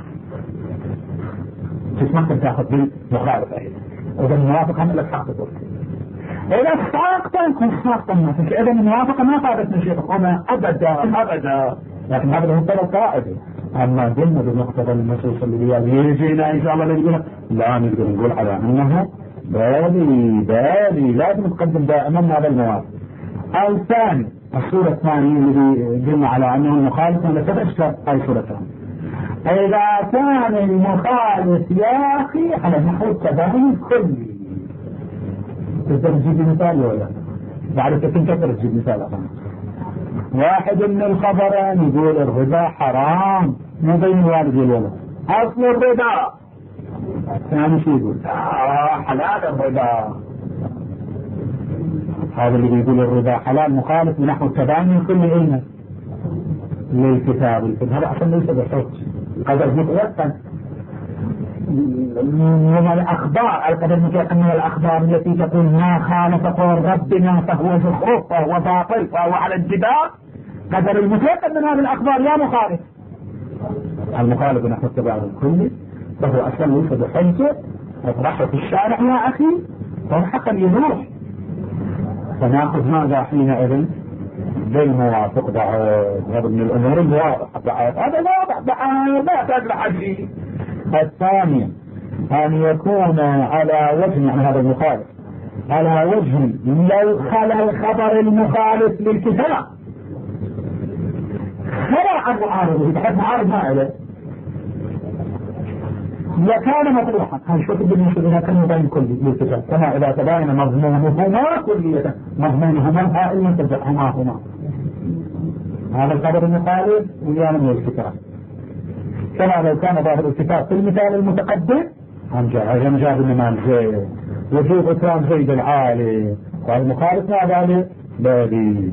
تسمح تاخذ بالمخالف أيضا. إذا الموافقة هم لك حق تقول إذا ساقطا ما فيش. إذا الموافقة ما فادت من شيء وما أبدا لكن هذا هو القاعدة. أما قلنا بمقتضى النصوص اللي يجينا إن شاء الله اللي يقول لا نقدر نقول على أنه بالي لازم تقدم دائما هذا الموافق. الثاني الصورة الثانية اللي قلنا على أنه المخالف ولا تبشر أي صورة ثانية. إذا كان المخالف يا أخي على نحو التباين كلي تقدر تجيب مثال ولا بعد تنكسر تجيب مثال أخوان. واحد من الخبرين يقول الربا حرام مو بين والد والولد أصل الربا. الثاني شو يقول حلال الربا. هذا اللي يقول الربا حلال مخالف من نحو التباين كلي أين للكتاب. هذا أصلا ليس بحج قدر متيقن من الأخبار. القدر متيقن من الأخبار التي تقول ما خالف قول ربنا فهو زخرف فهو باطل فهو على الجدار. قدر المتيقن من هذه الأخبار لا مخالف. المخالف نحو التباين الكلي فهو أصلا ليس بحجة اطرحه في الشارع يا أخي فهو حقا يروح. فناخذ ماذا حينئذ بالموافق. هذا من الأمور الواضحة. هذا واضح لا تدلع شيء. الثانية أن يكون على وجه يعني هذا المخالف على وجه لو خلى الخبر المخالف للكتاب خلى عن معارضه بحيث معارض ما إله لكان مطروحا. هل شو تبين إذا كان مبين كلي للكتاب كما إذا تبين مضمونهما كلية مضمونهما إلا تجعهما هذا الخبر المخالف ويانا من الكتاب. كما لو كان ظاهر الكتاب في المثال المتقدم هم جاب النمال زيد وجوب إكرام زيد العالي والمخالف ما ذلك بادي.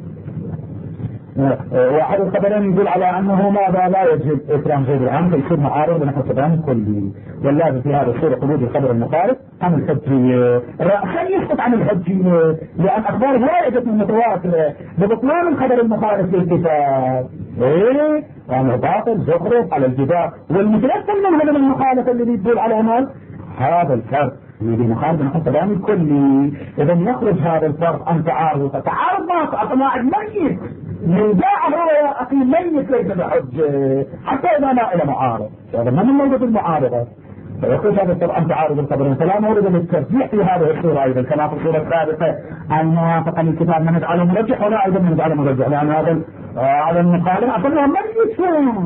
واحد الخبرين يقول على أنه ماذا لا يجب إكرام زيد العالي فيصير معارض بنحو التباين كلي. واللازم في هذا الصورة قبول الخبر المخالف عن الحجية. رأسا يسقط عن الحجية لأن أخبار لا يجب المتواترة ببطلان الخبر المخالف للكتاب إيه وأنه باطل زخرف على الجدار. والمتيقن من هذا المخالفة اللي يدل على مال هذا الفرق اللي مخالف نحو التباين الكلي. إذا يخرج هذا الفرق عن تعارض ما أطماع ميت من جاء هو يا أخي ميت ليس بحجة حتى إذا ما إلى معارض. هذا ما من موجود المعارضة فيخرج هذا الفرق عن تعارض الخبرين. فلا مورد للترجيح في هذه الصورة أيضا كما في الصورة السابقة أن موافق الكتاب من نجعله مرجح ولا أيضا من نجعله مرجح لأن هذا على المخالف أصلا ميت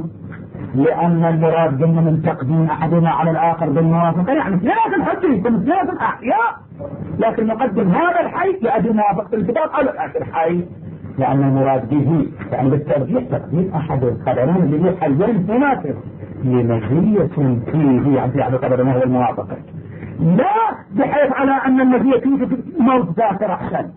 لأن المراد قلنا من تقديم أحدنا على الآخر بالموافقة يعني ثلاث الحج يكون ثلاث الأحياء لكن نقدم هذا الحي لأجل موافقة الكتاب على الآخر الحي لأن المراد به يعني بالترجيح تقديم أحد القدرين اللي هي حيين مناسب لمزية فيه يعني قدر هو الموافقة لا بحيث على أن المزية فيه موت ذاكر أحسن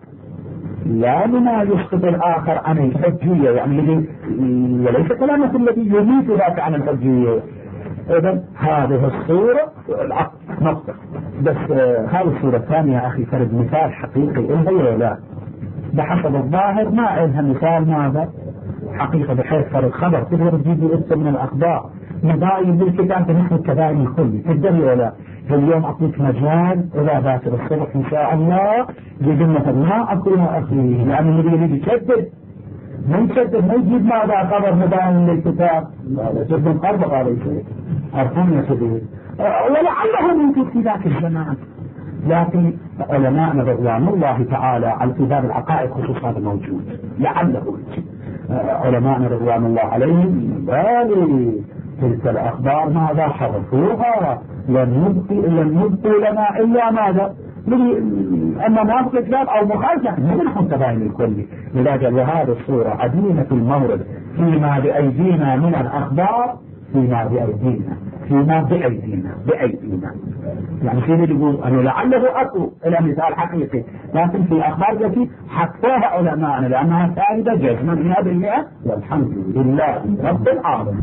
لا لما يسقط الآخر عن الحجية يعني وليس كلامه الذي يميت ذاك عن الحجية. إذن هذه الصورة نقطة بس. هذه الصورة الثانية أخي فرد مثال حقيقي إلها ولا لا بحسب الظاهر ما إلها مثال ماذا حقيقة بحيث فرد خبر تقدر تجيب اسم من الأخبار مباين بالكتاب نحو التباين الكلي تقدر ولا. اليوم أعطيك مجال إذا باكر الصبح إن شاء الله بجنة ما أقول أخي لأن الذي يشدد ما يشدد ما يجيب ماذا خبر مباين للكتاب هذا جد مقرب على شيء أرحمنا كبير ولعله ممكن في ذاك الزمان. لكن علماءنا رضوان الله تعالى على كتاب العقائد خصوصا هذا موجود لعله علماءنا رضوان الله عليهم بالي تلك الأخبار ماذا حرفوها لن يبقوا لنا إلا ماذا أما موافق الكتاب أو مخالفة مو نحن تباين الكلي. لذلك وهذه الصورة عديمة المورد فيما بأيدينا من الأخبار، فيما بأيدينا يعني في اللي يقول أنه لعله أكو إلى مثال حقيقي، لكن في أخبار التي حكوها علماءنا لأنها ثابتة جزما 100%، والحمد لله رب العالمين.